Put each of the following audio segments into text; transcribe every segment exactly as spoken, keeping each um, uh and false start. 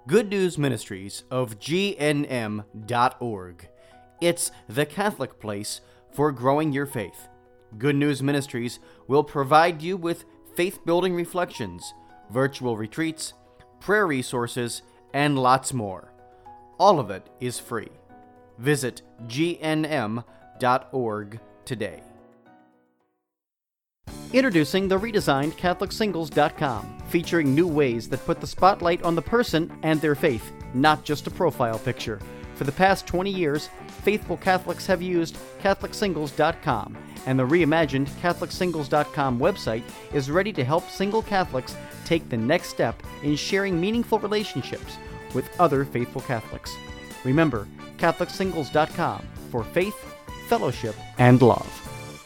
Good News Ministries of G N M dot org. It's the Catholic place for growing your faith. Good News Ministries will provide you with faith-building reflections, virtual retreats, prayer resources, and lots more. All of it is free. Visit G N M dot org today. Introducing the redesigned Catholic Singles dot com, featuring new ways that put the spotlight on the person and their faith, not just a profile picture. For the past twenty years, faithful Catholics have used Catholic Singles dot com, and the reimagined Catholic Singles dot com website is ready to help single Catholics take the next step in sharing meaningful relationships with other faithful Catholics. Remember, Catholic Singles dot com for faith, fellowship, and love.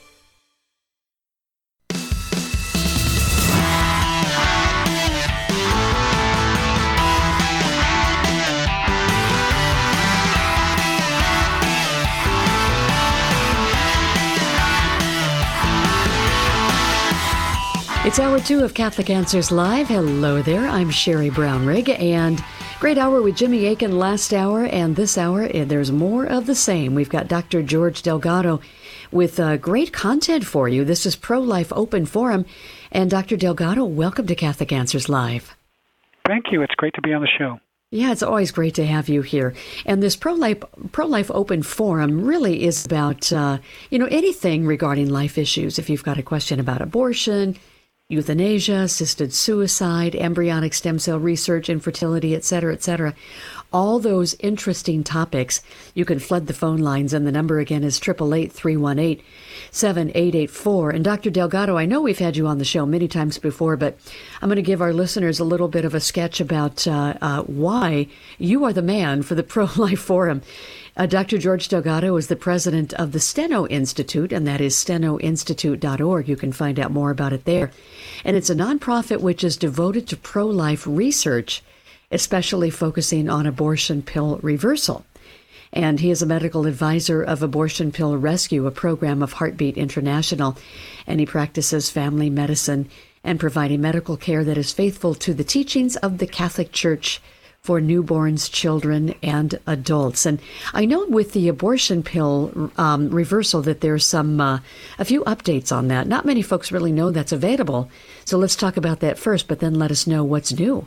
It's hour two of Catholic Answers Live. Hello there, I'm Sherry Brownrigg, and great hour with Jimmy Akin last hour, and this hour there's more of the same. We've got Doctor George Delgado with uh, great content for you. This is Pro-Life Open Forum, and Doctor Delgado, welcome to Catholic Answers Live. Thank you. It's great to be on the show. Yeah, it's always great to have you here. And this Pro-Life, Pro-Life Open Forum really is about, uh, you know, anything regarding life issues. If you've got a question about abortion, euthanasia, assisted suicide, embryonic stem cell research, infertility, et cetera, et cetera. All those interesting topics. You can flood the phone lines, and the number again is eight eight eight, three one eight, seven eight eight four. And Doctor Delgado, I know we've had you on the show many times before, but I'm going to give our listeners a little bit of a sketch about uh, uh, why you are the man for the Pro-Life Forum. Uh, Doctor George Delgado is the president of the Steno Institute, and that is steno institute dot org. You can find out more about it there. And it's a nonprofit which is devoted to pro-life research, especially focusing on abortion pill reversal. And he is a medical advisor of Abortion Pill Rescue, a program of Heartbeat International, and he practices family medicine and providing medical care that is faithful to the teachings of the Catholic Church for newborns, children, and adults. And I know with the abortion pill um, reversal that there's some uh, a few updates on that. Not many folks really know that's available. So let's talk about that first, but then let us know what's new.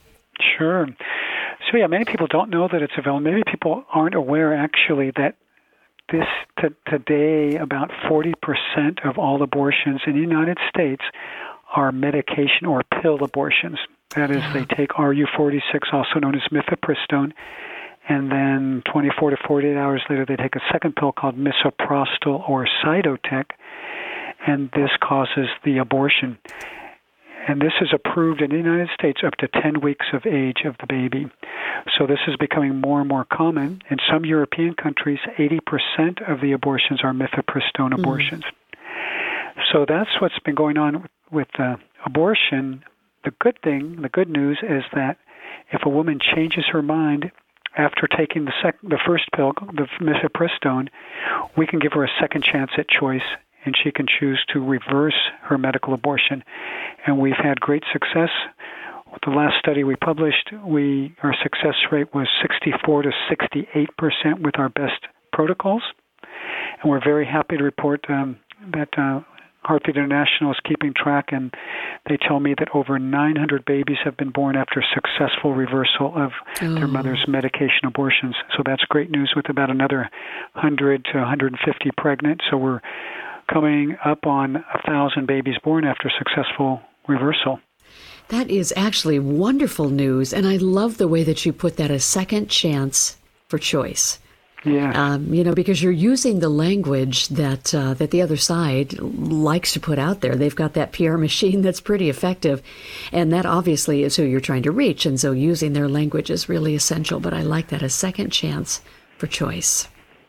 Sure. So yeah, many people don't know that it's available. Maybe people aren't aware actually that this t- today about forty percent of all abortions in the United States are medication or pill abortions. That is, they take R U forty-six, also known as mifepristone, and then twenty-four to forty-eight hours later they take a second pill called misoprostol or Cytotec, and this causes the abortion. And this is approved in the United States up to ten weeks of age of the baby. So this is becoming more and more common. In some European countries, eighty percent of the abortions are mifepristone mm. abortions. So that's what's been going on with, with uh, abortion. The good thing, the good news is that if a woman changes her mind after taking the sec- the first pill, the mifepristone, we can give her a second chance at choice, and she can choose to reverse her medical abortion. And we've had great success. With the last study we published, we our success rate was sixty-four to sixty-eight percent with our best protocols. And we're very happy to report um, that uh, Heartbeat International is keeping track, and they tell me that over nine hundred babies have been born after successful reversal of oh. their mother's medication abortions. So that's great news, with about another one hundred to one hundred fifty pregnant. So we're coming up on one thousand babies born after successful reversal. That is actually wonderful news, and I love the way that you put that, a second chance for choice. Yeah. Um, you know, because you're using the language that uh, that the other side likes to put out there. They've got that P R machine that's pretty effective, and that obviously is who you're trying to reach, and so using their language is really essential. But I like that, a second chance for choice.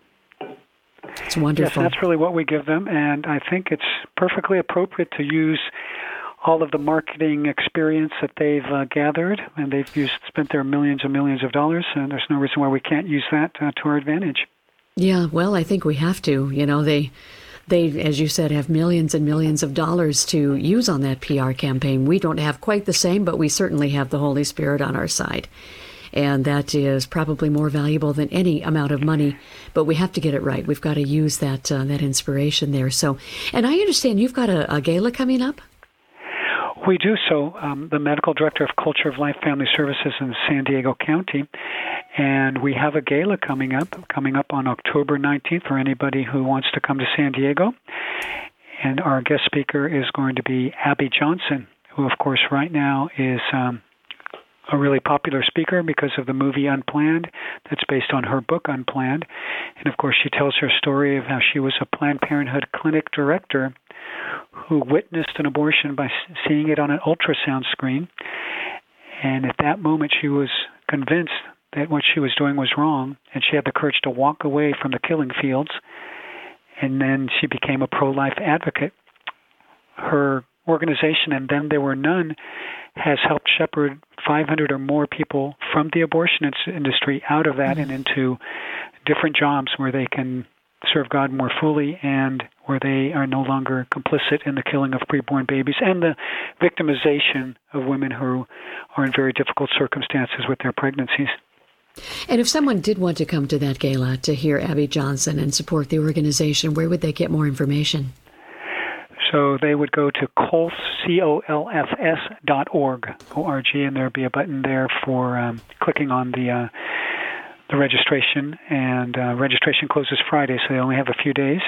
It's wonderful. Yes, that's really what we give them, and I think it's perfectly appropriate to use all of the marketing experience that they've uh, gathered, and they've used, spent their millions and millions of dollars, and there's no reason why we can't use that uh, to our advantage. Yeah, well, I think we have to. You know, they, they, as you said, have millions and millions of dollars to use on that P R campaign. We don't have quite the same, but we certainly have the Holy Spirit on our side. and that is probably more valuable than any amount of money. But we have to get it right. We've got to use that uh, that inspiration there. So, and I understand you've got a, a gala coming up. We do. So um, the medical director of Culture of Life Family Services in San Diego County, and we have a gala coming up, coming up on October nineteenth for anybody who wants to come to San Diego. And our guest speaker is going to be Abby Johnson, who, of course, right now is um, a really popular speaker because of the movie Unplanned that's based on her book Unplanned. And, of course, she tells her story of how she was a Planned Parenthood clinic director who witnessed an abortion by seeing it on an ultrasound screen. And at that moment, she was convinced that what she was doing was wrong, and she had the courage to walk away from the killing fields. And then she became a pro-life advocate. Her organization, And Then There Were None, has helped shepherd five hundred or more people from the abortion industry out of that and into different jobs where they can serve God more fully and where they are no longer complicit in the killing of preborn babies and the victimization of women who are in very difficult circumstances with their pregnancies. And if someone did want to come to that gala to hear Abby Johnson and support the organization, where would they get more information? So they would go to colf, C O L F S dot org, O R G, and there would be a button there for um, clicking on the uh, the registration. And uh, registration closes Friday, so they only have a few days.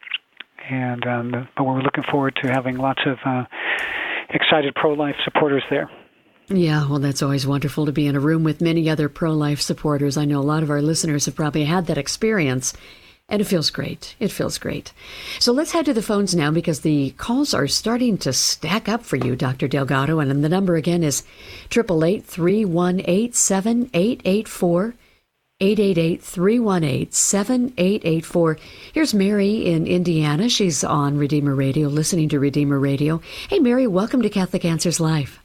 And um, but we're looking forward to having lots of uh, excited pro-life supporters there. Yeah, well, that's always wonderful to be in a room with many other pro-life supporters. I know a lot of our listeners have probably had that experience, and it feels great. It feels great. So let's head to the phones now because the calls are starting to stack up for you, Doctor Delgado, and the number again is eight eight eight, three one eight, seven eight eight four, eight eight eight, three one eight, seven eight eight four. Here's Mary in Indiana. She's on Redeemer Radio, listening to Redeemer Radio. Hey, Mary, welcome to Catholic Answers Live.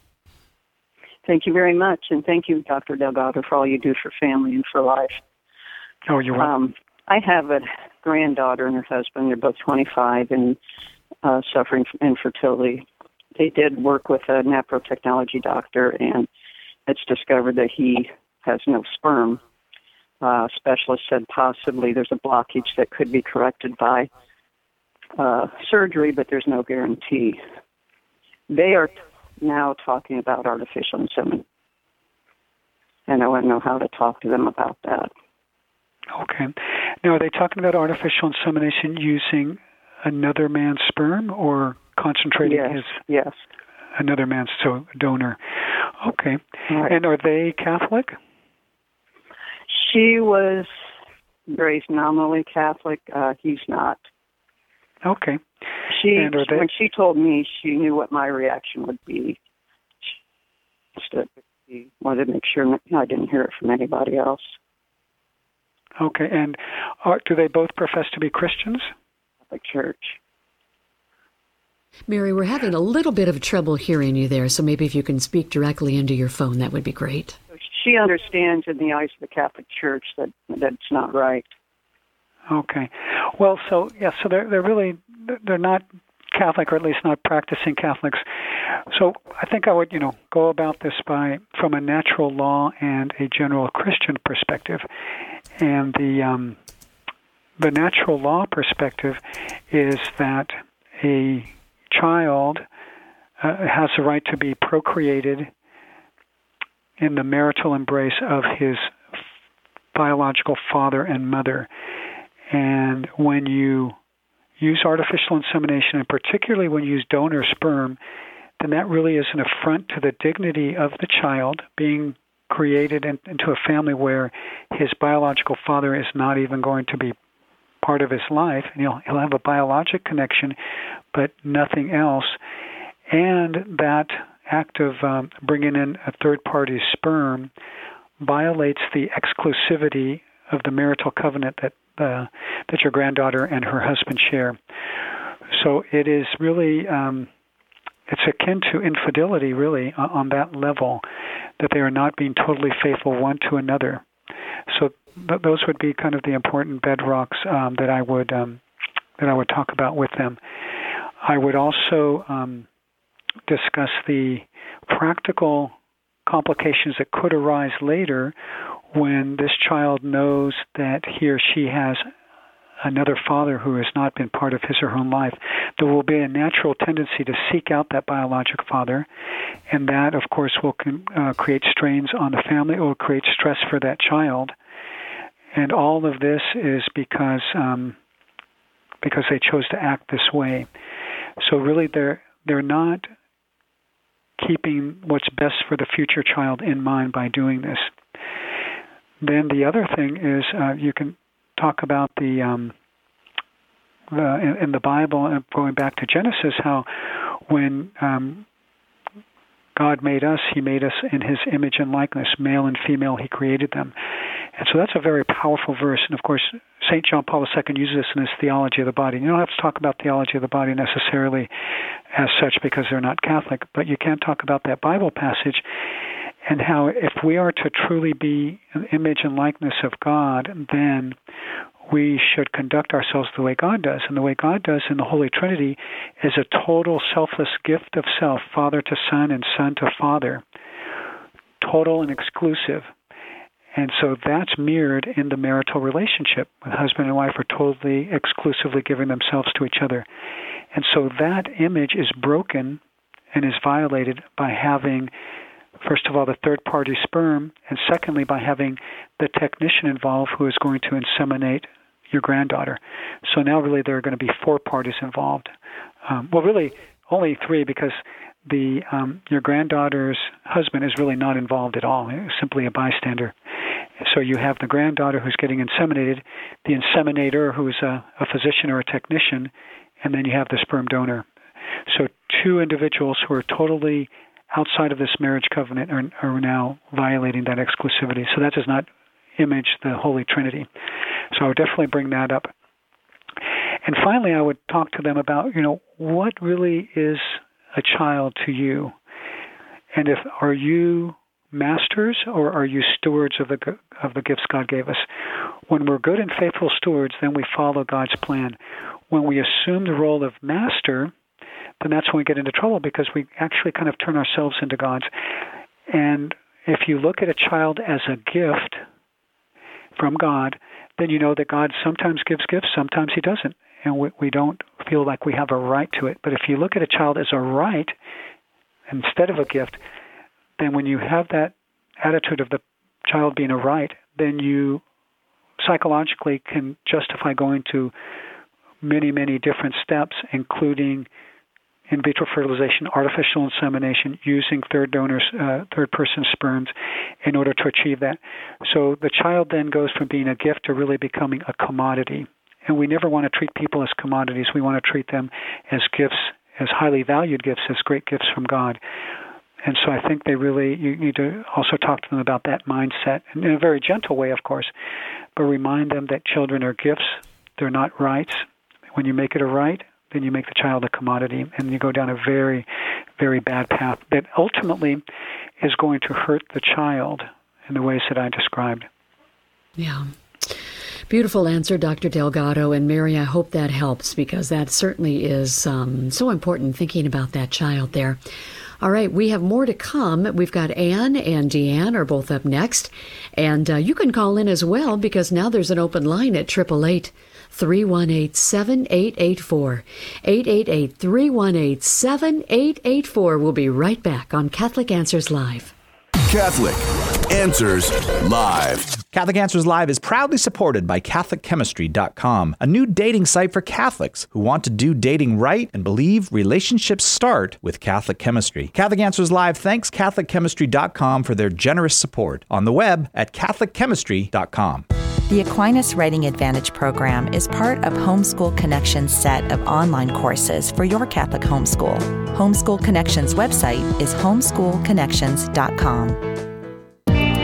Thank you very much, and thank you, Doctor Delgado, for all you do for family and for life. Oh, you're welcome. Um, I have a granddaughter and her husband. They're both twenty-five and uh, suffering from infertility. They did work with a neprotechnology doctor, and it's discovered that he has no sperm. Uh, specialist said possibly there's a blockage that could be corrected by uh, surgery, but there's no guarantee. They are now talking about artificial insemination, and I want to know how to talk to them about that. Okay. Now, are they talking about artificial insemination using another man's sperm or concentrating yes, his yes. another man's so donor? Okay. Right. And are they Catholic? She was raised nominally Catholic. Uh, he's not. Okay. She, and are they... when she told me, she knew what my reaction would be. She wanted to make sure I didn't hear it from anybody else. Okay. And are, do they both profess to be Christians? Catholic Church. Mary, we're having a little bit of trouble hearing you there, so maybe if you can speak directly into your phone, that would be great. She understands in the eyes of the Catholic Church that that's not right. Okay. Well, so, yeah, so they're, they're really, they're not Catholic, or at least not practicing Catholics. So I think I would, you know, go about this by, from a natural law and a general Christian perspective. And the, um, the natural law perspective is that a child uh, has the right to be procreated in the marital embrace of his biological father and mother. And when you use artificial insemination, and particularly when you use donor sperm, then that really is an affront to the dignity of the child being created in, into a family where his biological father is not even going to be part of his life. And he'll, he'll have a biologic connection, but nothing else. And that act of um, bringing in a third-party sperm violates the exclusivity of the marital covenant that uh, that your granddaughter and her husband share. So it is really, um, it's akin to infidelity, really, on, on that level, that they are not being totally faithful one to another. So th- those would be kind of the important bedrocks um, that I would um, that I would talk about with them. I would also um, discuss the practical complications that could arise later when this child knows that he or she has another father who has not been part of his or her own life. There will be a natural tendency to seek out that biologic father, and that, of course, will uh, create strains on the family. It will create stress for that child. And all of this is because um, because they chose to act this way. So really, they're they're not keeping what's best for the future child in mind by doing this. Then the other thing is uh, you can talk about the, um, the in, in the Bible, and going back to Genesis, how when um, God made us, He made us in His image and likeness, male and female, He created them. And so that's a very powerful verse. And of course, Saint John Paul the Second uses this in his theology of the body. You don't have to talk about theology of the body necessarily as such because they're not Catholic, but you can talk about that Bible passage and how if we are to truly be an image and likeness of God, then we should conduct ourselves the way God does. And the way God does in the Holy Trinity is a total selfless gift of self, Father to Son and Son to Father, total and exclusive. And so that's mirrored in the marital relationship. When husband and wife are totally, exclusively giving themselves to each other. And so that image is broken and is violated by having, first of all, the third-party sperm, and secondly, by having the technician involved who is going to inseminate your granddaughter. So now really there are going to be four parties involved. Um, well, really only three, because the um, your granddaughter's husband is really not involved at all. He's simply a bystander. So you have the granddaughter who's getting inseminated, the inseminator who is a, a physician or a technician, and then you have the sperm donor. So two individuals who are totally outside of this marriage covenant are, are now violating that exclusivity. So that does not image the Holy Trinity. So I would definitely bring that up. And finally, I would talk to them about, you know, what really is a child to you? And if are you masters or are you stewards of the of the gifts God gave us? When we're good and faithful stewards, then we follow God's plan. When we assume the role of master, then that's when we get into trouble because we actually kind of turn ourselves into gods. And if you look at a child as a gift from God, then you know that God sometimes gives gifts, sometimes He doesn't. And we, we don't feel like we have a right to it. But if you look at a child as a right instead of a gift, then when you have that attitude of the child being a right, then you psychologically can justify going to many, many different steps, including in vitro fertilization, artificial insemination, using third donors, uh, third-person sperms in order to achieve that. So the child then goes from being a gift to really becoming a commodity. And we never want to treat people as commodities. We want to treat them as gifts, as highly valued gifts, as great gifts from God. And so I think they really, you need to also talk to them about that mindset, in a very gentle way, of course, but remind them that children are gifts. They're not rights. When you make it a right, then you make the child a commodity, and you go down a very, very bad path that ultimately is going to hurt the child in the ways that I described. Yeah. Beautiful answer, Doctor Delgado. And Mary, I hope that helps because that certainly is um, so important, thinking about that child there. All right, we have more to come. We've got Anne and Deanne are both up next. And uh, you can call in as well because now there's an open line at eight eight eight, three one eight, seven eight eight four. eight eight eight, three one eight, seven eight eight four. We'll be right back on Catholic Answers Live. Catholic Answers Live. Catholic Answers Live is proudly supported by Catholic Chemistry dot com, a new dating site for Catholics who want to do dating right and believe relationships start with Catholic chemistry. Catholic Answers Live thanks Catholic Chemistry dot com for their generous support on the web at Catholic Chemistry dot com. The Aquinas Writing Advantage program is part of Homeschool Connections' set of online courses for your Catholic homeschool. Homeschool Connections' website is homeschool connections dot com.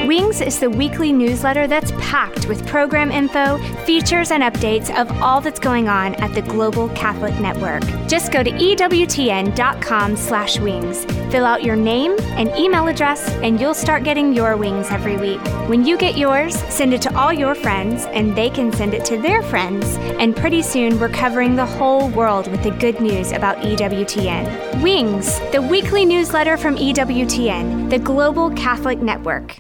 Wings is the weekly newsletter that's packed with program info, features, and updates of all that's going on at the Global Catholic Network. Just go to ewtn.com slash wings. Fill out your name and email address, and you'll start getting your wings every week. When you get yours, send it to all your friends, and they can send it to their friends. And pretty soon, we're covering the whole world with the good news about E W T N. Wings, the weekly newsletter from E W T N, the Global Catholic Network.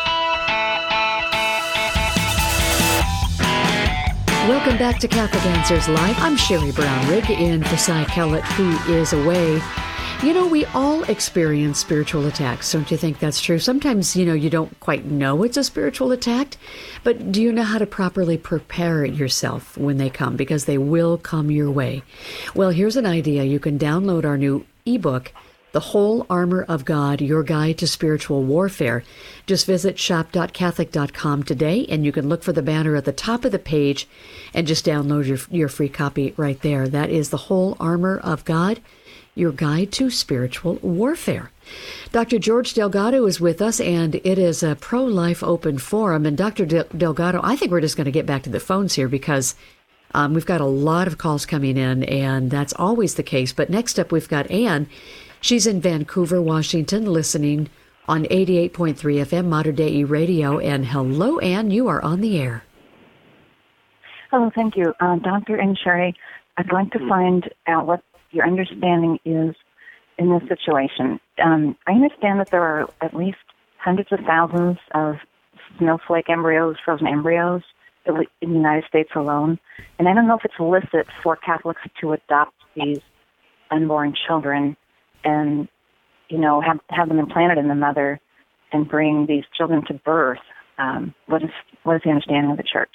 Welcome back to Catholic Answers Live. I'm Sherry Brownrigg in for Cy Kellett, who is away. You know, we all experience spiritual attacks. Don't you think that's true? Sometimes, you know, you don't quite know it's a spiritual attack, but do you know how to properly prepare yourself when they come? Because they will come your way. Well, here's an idea. You can download our new ebook, The Whole Armor of God, Your Guide to Spiritual Warfare. Just visit shop dot catholic dot com today, and you can look for the banner at the top of the page and just download your, your free copy right there. That is The Whole Armor of God, Your Guide to Spiritual Warfare. Doctor George Delgado is with us, and it is a pro-life open forum. And Doctor De- Delgado, I think we're just going to get back to the phones here because um, we've got a lot of calls coming in, and that's always the case. But next up, we've got Anne. She's in Vancouver, Washington, listening on eighty-eight point three F M, Mater Dei Radio. And hello, Anne, you are on the air. Hello, thank you. Uh, Doctor and Sherry, I'd like to find out what your understanding is in this situation. Um, I understand that there are at least hundreds of thousands of snowflake embryos, frozen embryos, in the United States alone. And I don't know if it's illicit for Catholics to adopt these unborn children and, you know, have, have them implanted in the mother and bring these children to birth. Um, what is what is the understanding of the Church?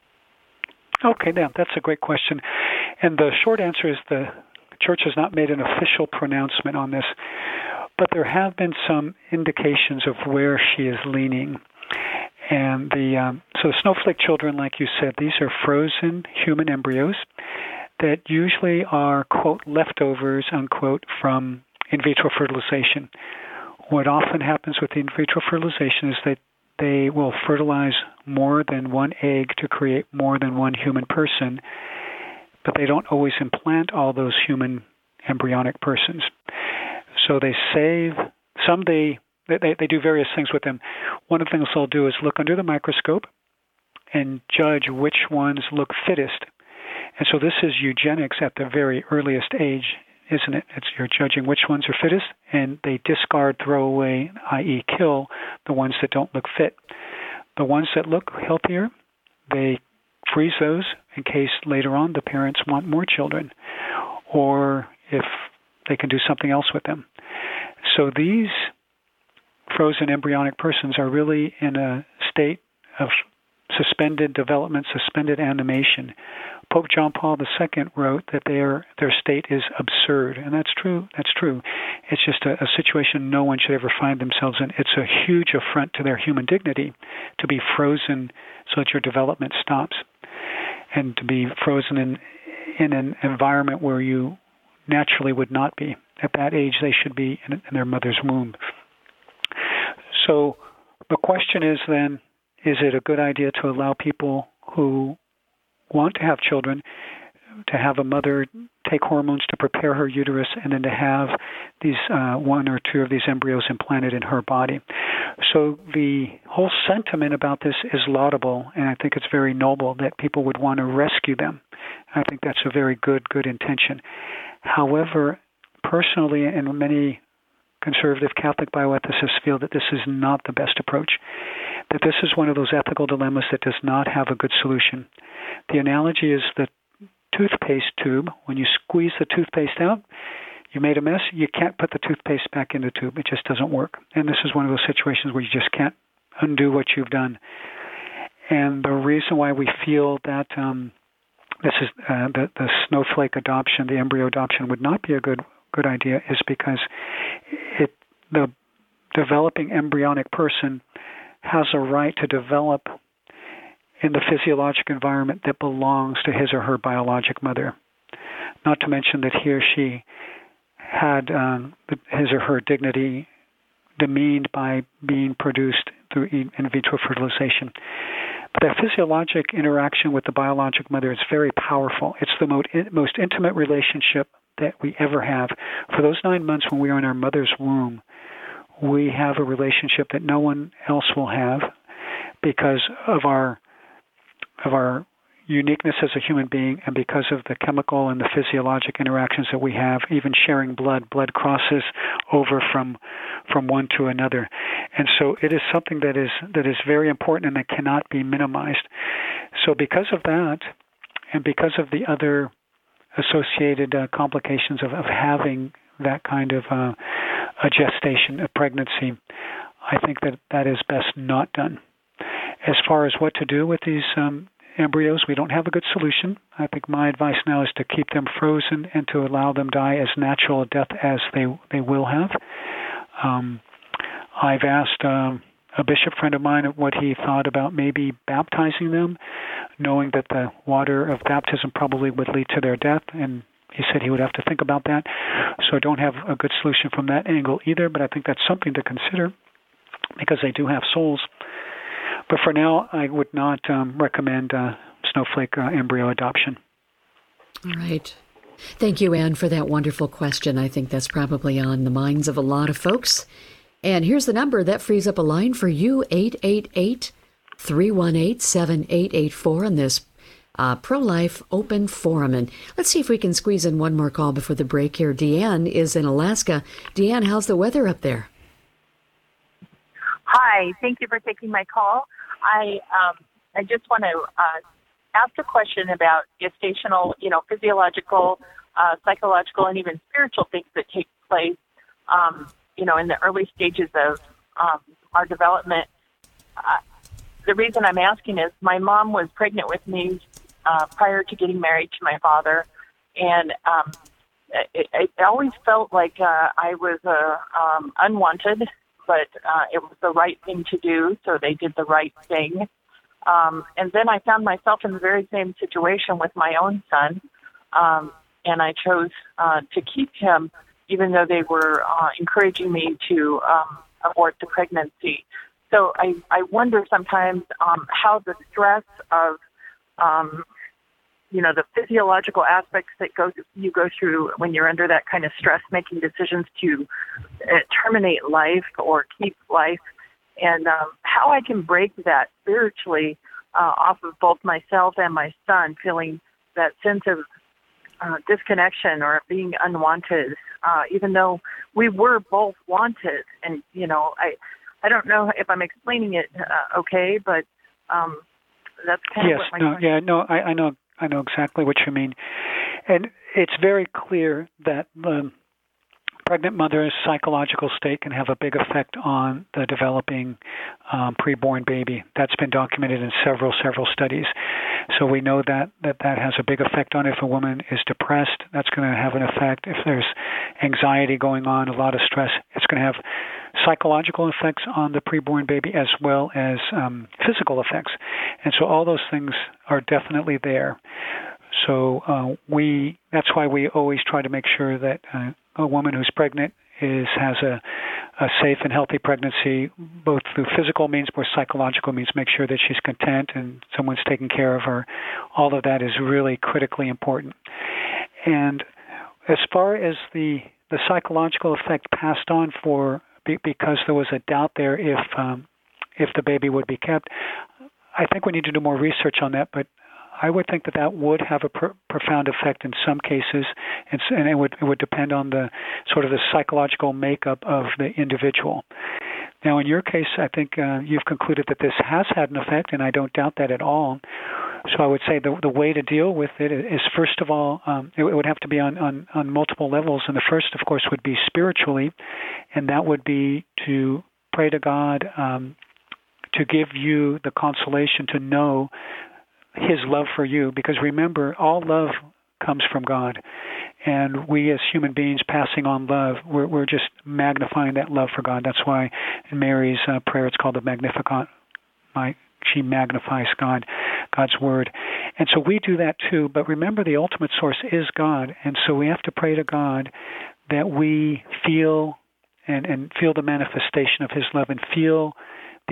Okay, now that's a great question. And the short answer is the Church has not made an official pronouncement on this, but there have been some indications of where she is leaning. And the um, so the snowflake children, like you said, these are frozen human embryos that usually are, quote, leftovers, unquote, from in vitro fertilization. What often happens with in vitro fertilization is that they will fertilize more than one egg to create more than one human person, but they don't always implant all those human embryonic persons. So they save, some they, they, they do various things with them. One of the things they'll do is look under the microscope and judge which ones look fittest. And so this is eugenics at the very earliest age, isn't it? It's you're judging which ones are fittest, and they discard, throw away, that is kill the ones that don't look fit. The ones that look healthier, they freeze those in case later on the parents want more children, or if they can do something else with them. So these frozen embryonic persons are really in a state of suspended development, suspended animation. Pope John Paul the Second wrote that their their state is absurd, and that's true. That's true. It's just a, a situation no one should ever find themselves in. It's a huge affront to their human dignity to be frozen so that your development stops, and to be frozen in in an environment where you naturally would not be. At that age, they should be in, in their mother's womb. So the question is then, is it a good idea to allow people who want to have children to have a mother take hormones to prepare her uterus and then to have these uh, one or two of these embryos implanted in her body? So the whole sentiment about this is laudable, and I think it's very noble that people would want to rescue them. I think that's a very good, good intention. However, personally, and many conservative Catholic bioethicists feel that this is not the best approach, that this is one of those ethical dilemmas that does not have a good solution. The analogy is the toothpaste tube. When you squeeze the toothpaste out, you made a mess, you can't put the toothpaste back in the tube. It just doesn't work. And this is one of those situations where you just can't undo what you've done. And the reason why we feel that um, this is uh, the, the snowflake adoption, the embryo adoption would not be a good good idea is because it the developing embryonic person has a right to develop in the physiologic environment that belongs to his or her biologic mother. Not to mention that he or she had um, his or her dignity demeaned by being produced through in vitro fertilization. But that physiologic interaction with the biologic mother is very powerful. It's the most, most intimate relationship that we ever have. For those nine months when we are in our mother's womb, we have a relationship that no one else will have because of our of our uniqueness as a human being, and because of the chemical and the physiologic interactions that we have, even sharing blood. Blood crosses over from from one to another. And so it is something that is that is very important and that cannot be minimized. So because of that, and because of the other associated uh, complications of, of having that kind of uh, a gestation, a pregnancy, I think that that is best not done. As far as what to do with these um, embryos, we don't have a good solution. I think my advice now is to keep them frozen and to allow them die as natural a death as they they will have. Um, I've asked um, a bishop friend of mine what he thought about maybe baptizing them, knowing that the water of baptism probably would lead to their death, and he said he would have to think about that. So I don't have a good solution from that angle either, but I think that's something to consider because they do have souls. But for now, I would not um, recommend uh, snowflake uh, embryo adoption. All right. Thank you, Ann, for that wonderful question. I think that's probably on the minds of a lot of folks. And here's the number that frees up a line for you, eight eight eight, three one eight, seven eight eight four on this uh, Pro-Life Open Forum. And let's see if we can squeeze in one more call before the break here. Deanne is in Alaska. Deanne, how's the weather up there? Hi, thank you for taking my call. I um, I just want to uh, ask a question about gestational, you know, physiological, uh, psychological, and even spiritual things that take place, um, you know, in the early stages of um, our development. Uh, the reason I'm asking is my mom was pregnant with me uh, prior to getting married to my father, and um, it, it always felt like uh, I was uh, um, unwanted. But uh, it was the right thing to do, so they did the right thing. Um, and then I found myself in the very same situation with my own son, um, and I chose uh, to keep him, even though they were uh, encouraging me to um, abort the pregnancy. So I, I wonder sometimes um, how the stress of, um, you know, the physiological aspects that go you go through when you're under that kind of stress, making decisions to uh, terminate life or keep life, and um, how I can break that spiritually uh, off of both myself and my son, feeling that sense of uh, disconnection or being unwanted, uh, even though we were both wanted. And, you know, I, I don't know if I'm explaining it uh, okay, but um, that's kind yes, of what my no, question yeah, no, I, I know. I know exactly what you mean. And it's very clear that the pregnant mother's psychological state can have a big effect on the developing um, preborn baby. That's been documented in several, several studies. So we know that, that that has a big effect on it. If a woman is depressed, that's going to have an effect. If there's anxiety going on, a lot of stress, it's going to have psychological effects on the preborn baby as well as um, physical effects. And so all those things are definitely there. So uh, we that's why we always try to make sure that uh, a woman who's pregnant is has a, a safe and healthy pregnancy, both through physical means, but psychological means, make sure that she's content and someone's taking care of her. All of that is really critically important. And as far as the, the psychological effect passed on for because there was a doubt there if um, if the baby would be kept, I think we need to do more research on that, but I would think that that would have a pr- profound effect in some cases, and, and it would it would depend on the sort of the psychological makeup of the individual. Now, in your case, I think uh, you've concluded that this has had an effect, and I don't doubt that at all. So I would say the the way to deal with it is, first of all, um, it, it would have to be on, on, on multiple levels, and the first, of course, would be spiritually, and that would be to pray to God um, to give you the consolation to know His love for you, because remember, all love comes from God, and we as human beings passing on love, we're, we're just magnifying that love for God. That's why in Mary's uh, prayer it's called the Magnificat. My, she magnifies God, God's word. And so we do that too, but remember the ultimate source is God, and so we have to pray to God that we feel and, and feel the manifestation of His love and feel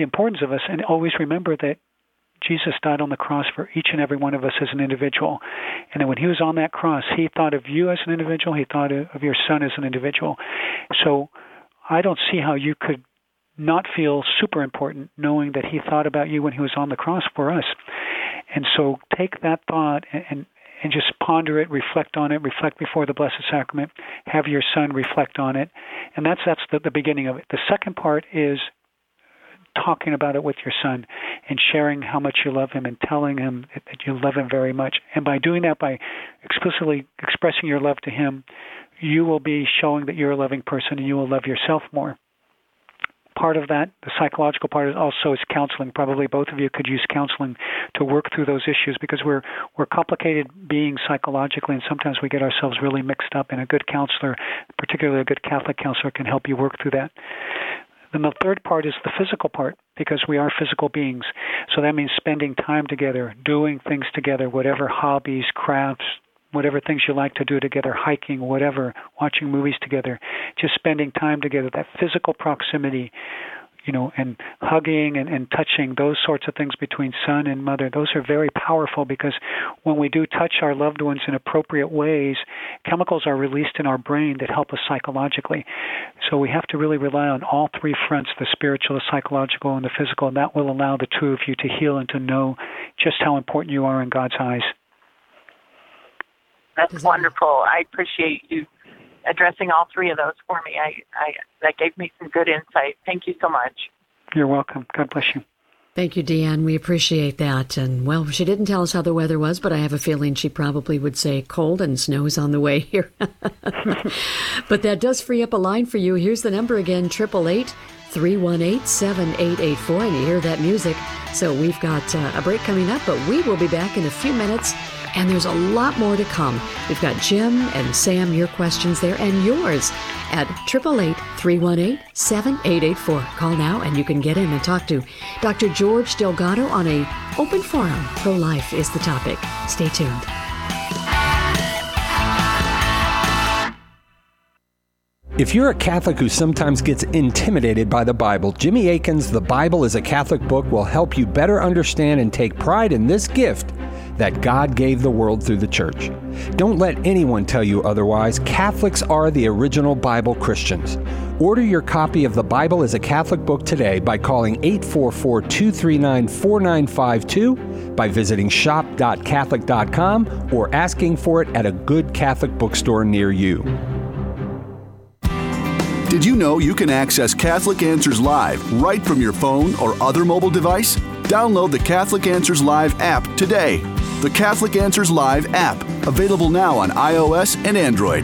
the importance of us, and always remember that Jesus died on the cross for each and every one of us as an individual. And then when he was on that cross, he thought of you as an individual. He thought of your son as an individual. So I don't see how you could not feel super important knowing that he thought about you when he was on the cross for us. And so take that thought and, and, and just ponder it, reflect on it, reflect before the Blessed Sacrament, have your son reflect on it. And that's, that's the, the beginning of it. The second part is talking about it with your son and sharing how much you love him and telling him that you love him very much. And by doing that, by explicitly expressing your love to him, you will be showing that you're a loving person and you will love yourself more. Part of that, the psychological part, is also is counseling. Probably both of you could use counseling to work through those issues because we're we're complicated beings psychologically, and sometimes we get ourselves really mixed up. And a good counselor, particularly a good Catholic counselor, can help you work through that. Then the third part is the physical part, because we are physical beings. So that means spending time together, doing things together, whatever hobbies, crafts, whatever things you like to do together, hiking, whatever, watching movies together, just spending time together, that physical proximity, you know, and hugging and, and touching, those sorts of things between son and mother, those are very powerful because when we do touch our loved ones in appropriate ways, chemicals are released in our brain that help us psychologically. So we have to really rely on all three fronts, the spiritual, the psychological, and the physical, and that will allow the two of you to heal and to know just how important you are in God's eyes. That's wonderful. I appreciate you addressing all three of those for me. I, I that gave me some good insight. Thank you so much. You're welcome. God bless you. Thank you, Deanne. We appreciate that. And, well, she didn't tell us how the weather was, but I have a feeling she probably would say cold and snow's on the way here. But that does free up a line for you. Here's the number again, eight eight eight, three one eight, seven eight eight four. And you hear that music. So we've got uh, a break coming up, but we will be back in a few minutes. And there's a lot more to come. We've got Jim and Sam, your questions there, and yours at eight eight eight, three one eight, seven eight eight four. Call now and you can get in and talk to Doctor George Delgado on a open forum. Pro-life is the topic. Stay tuned. If you're a Catholic who sometimes gets intimidated by the Bible, Jimmy Akin's The Bible is a Catholic Book will help you better understand and take pride in this gift that God gave the world through the church. Don't let anyone tell you otherwise. Catholics are the original Bible Christians. Order your copy of The Bible as a Catholic Book today by calling eight four four, two three nine, four nine five two, by visiting shop dot catholic dot com, or asking for it at a good Catholic bookstore near you. Did you know you can access Catholic Answers Live right from your phone or other mobile device? Download the Catholic Answers Live app today. The Catholic Answers Live app, available now on iOS and Android.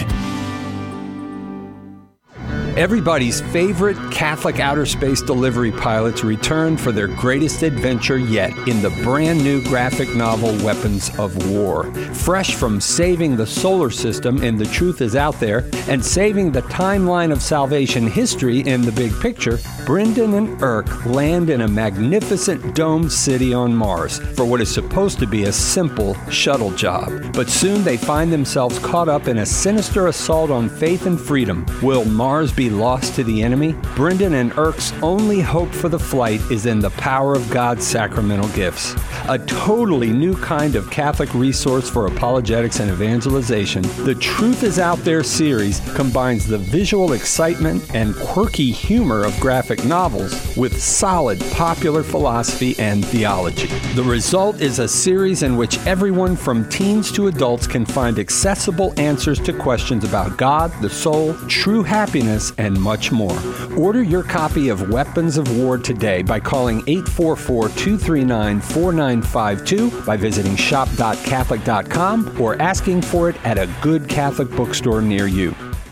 Everybody's favorite Catholic outer space delivery pilots return for their greatest adventure yet in the brand new graphic novel Weapons of War. Fresh from saving the solar system in The Truth Is Out There and saving the timeline of salvation history in The Big Picture, Brendan and Irk land in a magnificent domed city on Mars for what is supposed to be a simple shuttle job. But soon they find themselves caught up in a sinister assault on faith and freedom. Will Mars be lost to the enemy? Brendan and Irk's only hope for the flight is in the power of God's sacramental gifts. A totally new kind of Catholic resource for apologetics and evangelization, The Truth Is Out There series combines the visual excitement and quirky humor of graphic novels with solid popular philosophy and theology. The result is a series in which everyone from teens to adults can find accessible answers to questions about God, the soul, true happiness, and much more. Order your copy of Weapons of War today by calling eight four four, two three nine, four nine five two, by visiting shop dot catholic dot com, or asking for it at a good Catholic bookstore near you.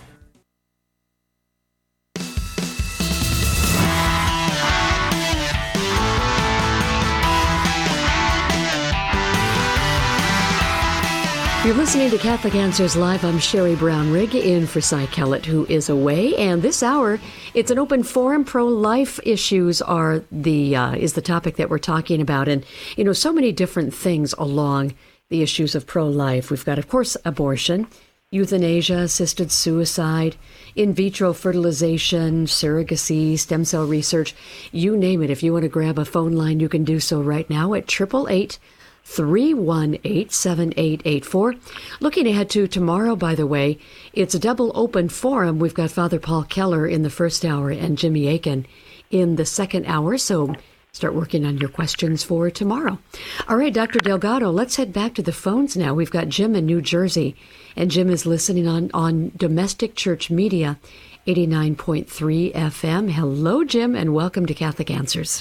You're listening to Catholic Answers Live. I'm Sherry Brown-Rigg, in for Cy Kellett, who is away. And this hour, it's an open forum. Pro-life issues are the uh, is the topic that we're talking about. And, you know, so many different things along the issues of pro-life. We've got, of course, abortion, euthanasia, assisted suicide, in vitro fertilization, surrogacy, stem cell research, you name it. If you want to grab a phone line, you can do so right now at eight eight eight, three one eight, seven eight eight four. Looking ahead to tomorrow, by the way, it's a double open forum. We've got Father Paul Keller in the first hour and Jimmy Akin in the second hour, so start working on your questions for tomorrow. All right, Doctor Delgado, let's head back to the phones now. We've got Jim in New Jersey, and Jim is listening on, on Domestic Church Media, eighty-nine point three F M. Hello, Jim, and welcome to Catholic Answers.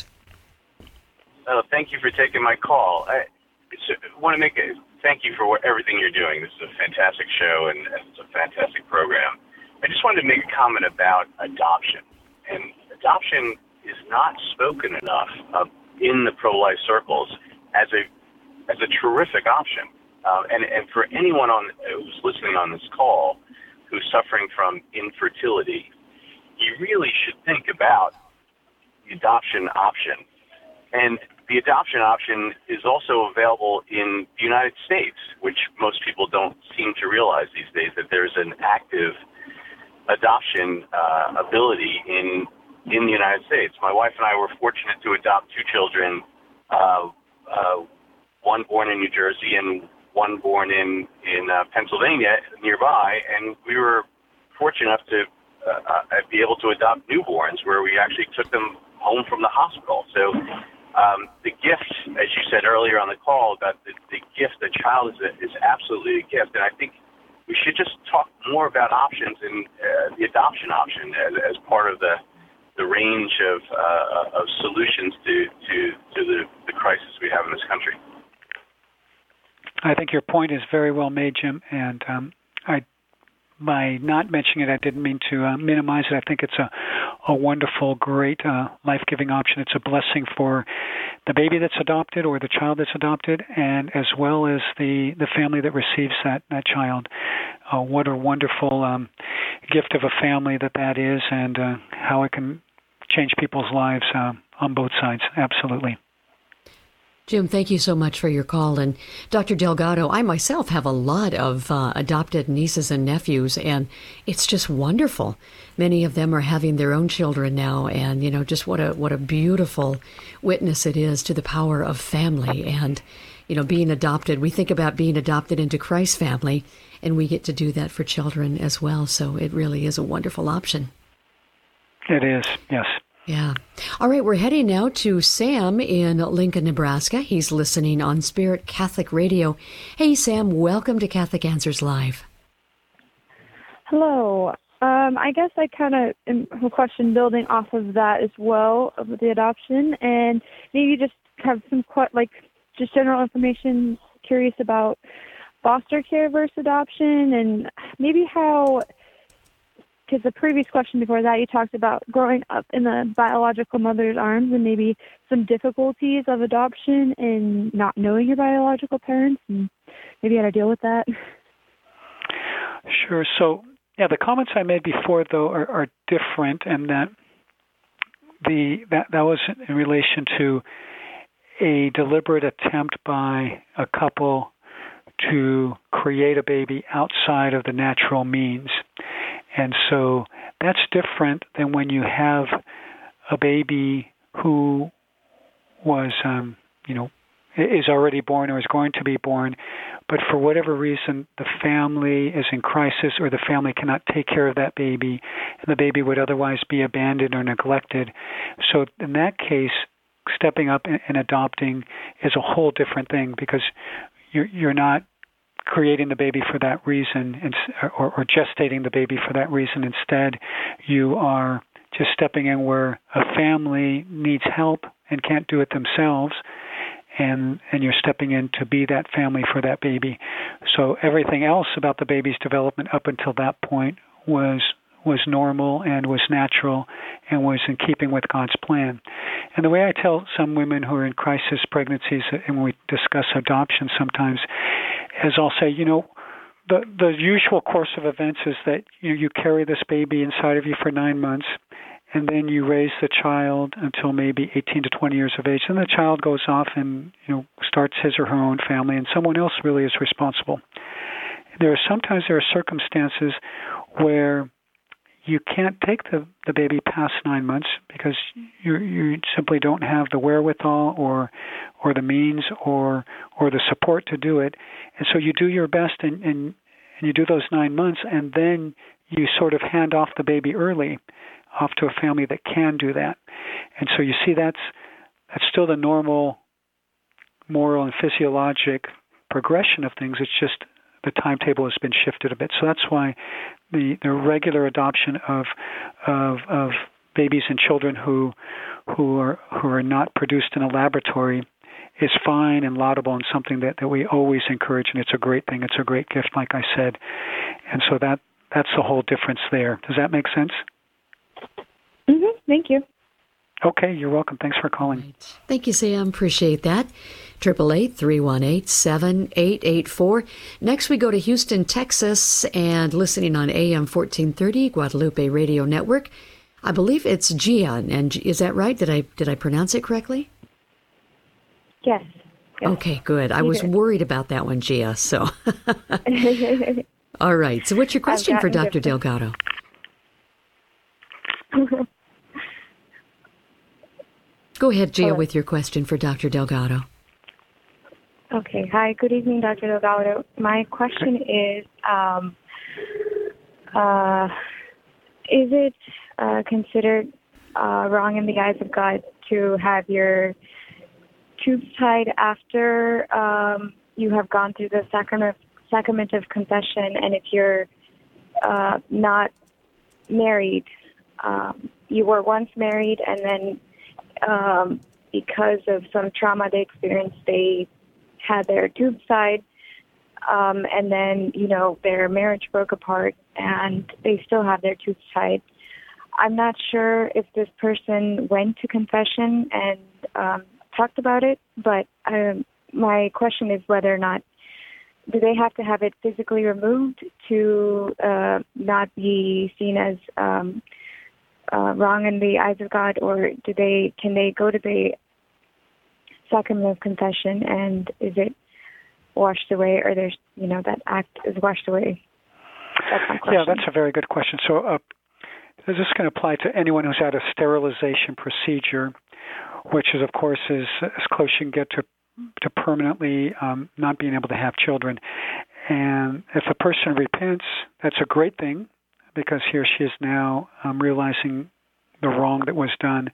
Oh, thank you for taking my call. I want to make a thank you for what, everything you're doing. This is a fantastic show, and, and it's a fantastic program. I just wanted to make a comment about adoption. And adoption is not spoken enough uh, in the pro-life circles as a as a terrific option. Uh, and, and for anyone on who's listening on this call who's suffering from infertility, you really should think about the adoption option. And the adoption option is also available in the United States, which most people don't seem to realize these days, that there's an active adoption uh, ability in in the United States. My wife and I were fortunate to adopt two children, uh, uh, one born in New Jersey and one born in, in uh, Pennsylvania nearby, and we were fortunate enough to uh, uh, be able to adopt newborns where we actually took them home from the hospital. So um, the gift, as you said earlier on the call, about the, the gift, the child is, a, is absolutely a gift, and I think we should just talk more about options and uh, the adoption option as, as part of the the range of uh, of solutions to to, to the, the crisis we have in this country. I think your point is very well made, Jim, and um, I, by not mentioning it, I didn't mean to uh, minimize it. I think it's a, a wonderful, great, uh, life-giving option. It's a blessing for the baby that's adopted or the child that's adopted, and as well as the, the family that receives that, that child. Uh, what a wonderful um, gift of a family that that is, and uh, how it can change people's lives uh, on both sides. Absolutely. Jim, thank you so much for your call. And Doctor Delgado, I myself have a lot of uh, adopted nieces and nephews, and it's just wonderful. Many of them are having their own children now, and, you know, just what a what a beautiful witness it is to the power of family and, you know, being adopted. We think about being adopted into Christ's family, and we get to do that for children as well. So it really is a wonderful option. It is, yes. Yeah. All right, we're heading now to Sam in Lincoln, Nebraska. He's listening on Spirit Catholic Radio. Hey, Sam, welcome to Catholic Answers Live. Hello. Um, I guess I kind of am a question building off of that as well, of the adoption, and maybe just have some, like, just general information, curious about foster care versus adoption, and maybe how... Because the previous question before that, you talked about growing up in the biological mother's arms and maybe some difficulties of adoption and not knowing your biological parents, and maybe how to deal with that. Sure. So, yeah, the comments I made before, though, are, are different, and that the that, that was in relation to a deliberate attempt by a couple to create a baby outside of the natural means. And so that's different than when you have a baby who was, um, you know, is already born or is going to be born, but for whatever reason the family is in crisis or the family cannot take care of that baby, and the baby would otherwise be abandoned or neglected. So in that case, stepping up and, and adopting is a whole different thing, because you're, you're not creating the baby for that reason, or, or gestating the baby for that reason. Instead, you are just stepping in where a family needs help and can't do it themselves, and and you're stepping in to be that family for that baby. So everything else about the baby's development up until that point was was normal and was natural and was in keeping with God's plan. And the way I tell some women who are in crisis pregnancies, and when we discuss adoption sometimes, is I'll say, you know, the the usual course of events is that you you carry this baby inside of you for nine months, and then you raise the child until maybe eighteen to twenty years of age. And the child goes off and, you know, starts his or her own family, and someone else really is responsible. There are sometimes there are circumstances where you can't take the, the baby past nine months because you you simply don't have the wherewithal or or the means or or the support to do it. And so you do your best and, and, and you do those nine months and then you sort of hand off the baby early off to a family that can do that. And so you see that's that's still the normal moral and physiologic progression of things. It's just the timetable has been shifted a bit. So that's why the, the regular adoption of, of of babies and children who who are who are not produced in a laboratory is fine and laudable and something that, that we always encourage, and it's a great thing. It's a great gift, like I said. And so that that's the whole difference there. Does that make sense? Mm-hmm. Thank you. Okay, you're welcome. Thanks for calling. Right. Thank you, Sam. Appreciate that. eight eight eight, three one eight, seven eight eight four. Next, we go to Houston, Texas, and listening on A M fourteen thirty, Guadalupe Radio Network. I believe it's Gia, and is that right? Did I did I pronounce it correctly? Yes. yes. Okay, good. I You was did. worried about that one, Gia, so. All right. So what's your question for Doctor Delgado? Go ahead, Gia, Hello. with your question for Doctor Delgado. Okay. Hi. Good evening, Doctor Delgado. My question is, um, uh, is it uh, considered uh, wrong in the eyes of God to have your tubes tied after um, you have gone through the sacrament sacrament of confession, and if you're uh, not married, um, you were once married, and then um, because of some trauma they experienced, they had their tubes tied, um, and then, you know, their marriage broke apart, and they still have their tubes tied. I'm not sure if this person went to confession and um, talked about it, but um, my question is whether or not, do they have to have it physically removed to uh, not be seen as um, uh, wrong in the eyes of God, or do they can they go to the sacrament of confession and is it washed away, or there's you know that act is washed away? That's my question. Yeah, that's a very good question. So uh, this is going to apply to anyone who's had a sterilization procedure, which is, of course, is as close you can get to to permanently um, not being able to have children. And if a person repents, that's a great thing, because he or she is now um, realizing the wrong that was done.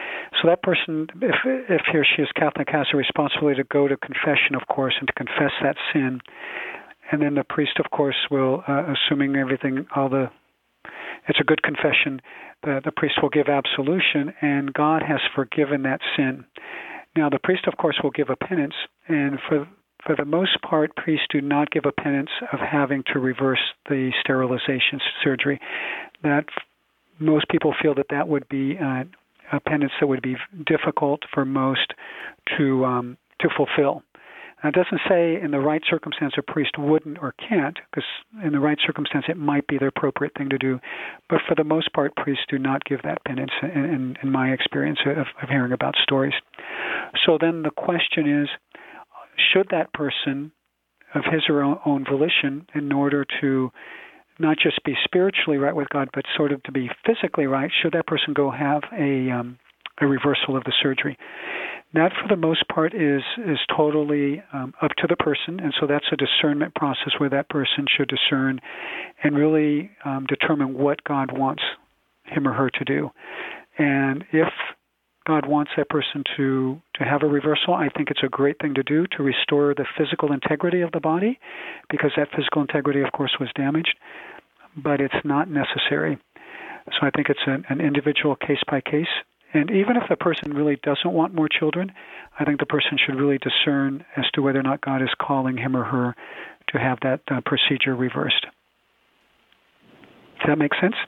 So that person, if if he or she is Catholic, has a responsibility to go to confession, of course, and to confess that sin. And then the priest, of course, will, uh, assuming everything, all the, it's a good confession, the, the priest will give absolution, and God has forgiven that sin. Now, the priest, of course, will give a penance, and for for the most part, priests do not give a penance of having to reverse the sterilization surgery. That most people feel that that would be uh, a penance that would be difficult for most to um, to fulfill. Now, it doesn't say in the right circumstance a priest wouldn't or can't, because in the right circumstance it might be the appropriate thing to do. But for the most part, priests do not give that penance, in, in, in my experience of, of hearing about stories. So then the question is, should that person, of his or her own volition, in order to not just be spiritually right with God, but sort of to be physically right, should that person go have a um, a reversal of the surgery? That, for the most part, is is totally um, up to the person, and so that's a discernment process where that person should discern and really um, determine what God wants him or her to do. And if God wants that person to, to have a reversal, I think it's a great thing to do to restore the physical integrity of the body, because that physical integrity, of course, was damaged, but it's not necessary. So I think it's an, an individual case-by-case. And even if the person really doesn't want more children, I think the person should really discern as to whether or not God is calling him or her to have that uh, procedure reversed. Does that make sense?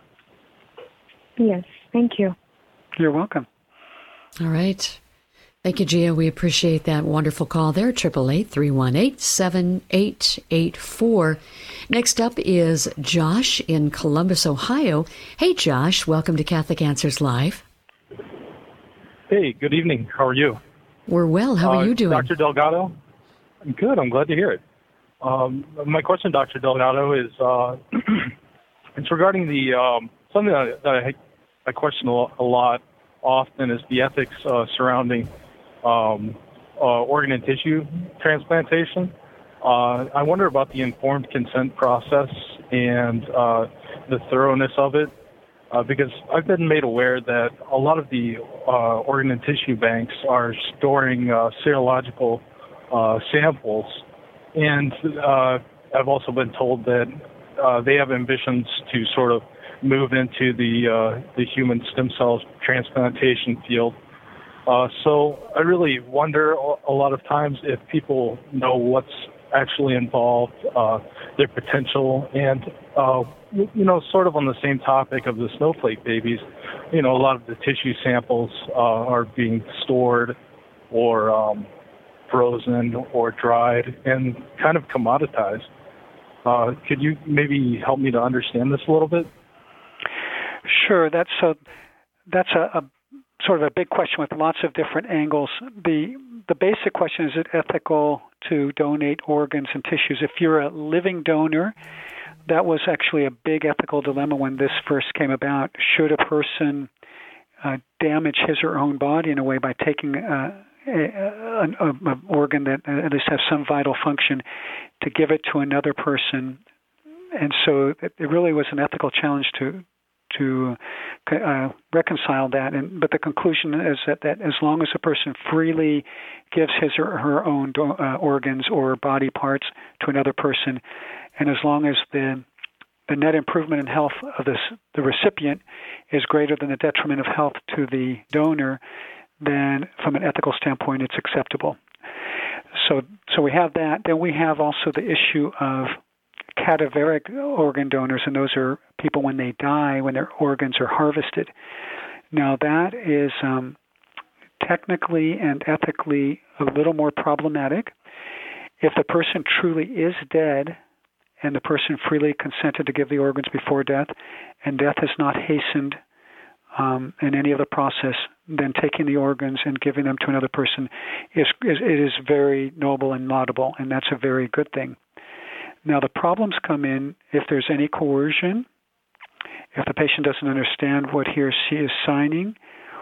Yes, thank you. You're welcome. All right. Thank you, Gia. We appreciate that wonderful call there. eight eight eight, three one eight, seven eight eight four. Next up is Josh in Columbus, Ohio. Hey, Josh. Welcome to Catholic Answers Live. Hey, good evening. How are you? We're well. How are uh, you doing? Doctor Delgado? I'm good. I'm glad to hear it. Um, my question, Doctor Delgado, is uh, it's regarding the um, something that, that I, I question a lot often is the ethics uh, surrounding um, uh, organ and tissue transplantation. Uh, I wonder about the informed consent process and uh, the thoroughness of it, uh, because I've been made aware that a lot of the uh, organ and tissue banks are storing uh, serological uh, samples, and uh, I've also been told that uh, they have ambitions to sort of move into the uh, the human stem cell transplantation field. Uh, so I really wonder a lot of times if people know what's actually involved, uh, their potential, and, uh, you know, sort of on the same topic of the snowflake babies, you know, a lot of the tissue samples uh, are being stored or um, frozen or dried and kind of commoditized. Uh, could you maybe help me to understand this a little bit? Sure. That's a, that's a, a sort of a big question with lots of different angles. The the basic question, is it ethical to donate organs and tissues? If you're a living donor, that was actually a big ethical dilemma when this first came about. Should a person uh, damage his or her own body in a way by taking uh, an organ that at least has some vital function to give it to another person? And so it, it really was an ethical challenge to to uh, reconcile that. And but the conclusion is that, that as long as a person freely gives his or her own do, uh, organs or body parts to another person, and as long as the the net improvement in health of this, the recipient is greater than the detriment of health to the donor, then from an ethical standpoint, it's acceptable. So, so we have that. Then we have also the issue of cadaveric organ donors, and those are people when they die, when their organs are harvested. Now that is um, technically and ethically a little more problematic. If the person truly is dead and the person freely consented to give the organs before death, and death is not hastened um, in any of the process, then taking the organs and giving them to another person is, is it is very noble and laudable, and that's a very good thing. Now, the problems come in if there's any coercion, if the patient doesn't understand what he or she is signing,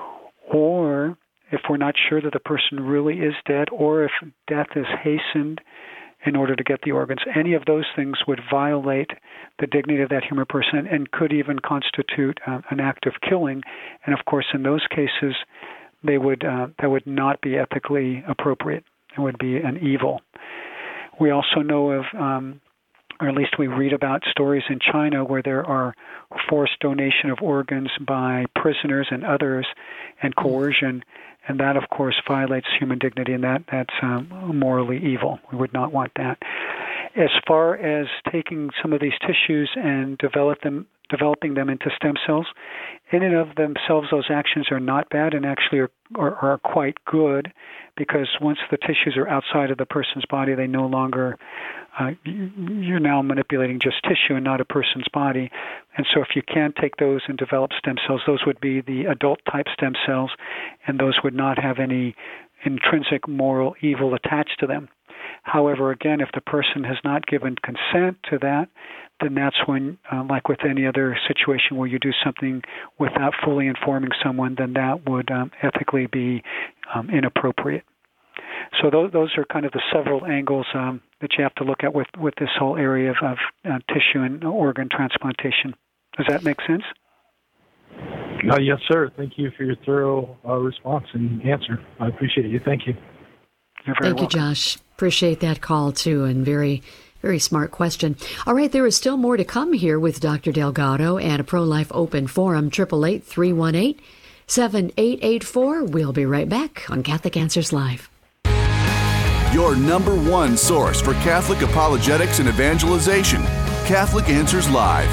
or if we're not sure that the person really is dead, or if death is hastened in order to get the organs. Any of those things would violate the dignity of that human person and could even constitute uh, an act of killing. And, of course, in those cases, they would uh, that would not be ethically appropriate. It would be an evil. We also know of um, or at least we read about stories in China where there are forced donation of organs by prisoners and others and coercion, and that, of course, violates human dignity, and that, that's um, morally evil. We would not want that. As far as taking some of these tissues and develop them, developing them into stem cells, in and of themselves, those actions are not bad and actually are, are, are quite good, because once the tissues are outside of the person's body, they no longer, uh, you're now manipulating just tissue and not a person's body. And so if you can take those and develop stem cells, those would be the adult-type stem cells, and those would not have any intrinsic moral evil attached to them. However, again, if the person has not given consent to that, then that's when, uh, like with any other situation where you do something without fully informing someone, then that would um, ethically be um, inappropriate. So those, those are kind of the several angles um, that you have to look at with, with this whole area of, of uh, tissue and organ transplantation. Does that make sense? Uh, yes, sir. Thank you for your thorough uh, response and answer. I appreciate you. Thank you. You're very Thank welcome. you, Josh. Appreciate that call, too, and very, very smart question. All right, there is still more to come here with Doctor Delgado and a Pro-Life Open Forum, eight eight eight, three one eight, seven eight eight four. We'll be right back on Catholic Answers Live. Your number one source for Catholic apologetics and evangelization, Catholic Answers Live.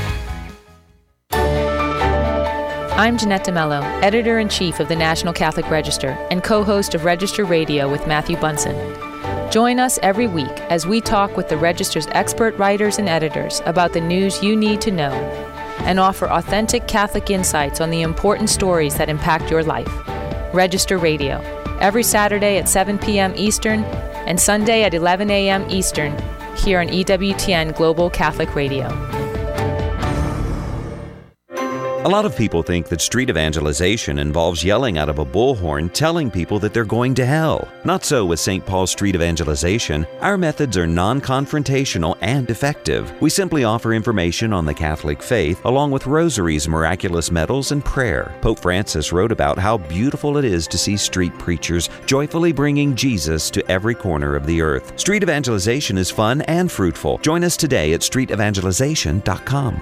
I'm Jeanette DeMello, Editor-in-Chief of the National Catholic Register and co-host of Register Radio with Matthew Bunson. Join us every week as we talk with the Register's expert writers and editors about the news you need to know and offer authentic Catholic insights on the important stories that impact your life. Register Radio, every Saturday at seven p.m. Eastern and Sunday at eleven a.m. Eastern here on E W T N Global Catholic Radio. A lot of people think that street evangelization involves yelling out of a bullhorn telling people that they're going to hell. Not so with Saint Paul's Street Evangelization. Our methods are non-confrontational and effective. We simply offer information on the Catholic faith along with rosaries, miraculous medals, and prayer. Pope Francis wrote about how beautiful it is to see street preachers joyfully bringing Jesus to every corner of the earth. Street evangelization is fun and fruitful. Join us today at street evangelization dot com.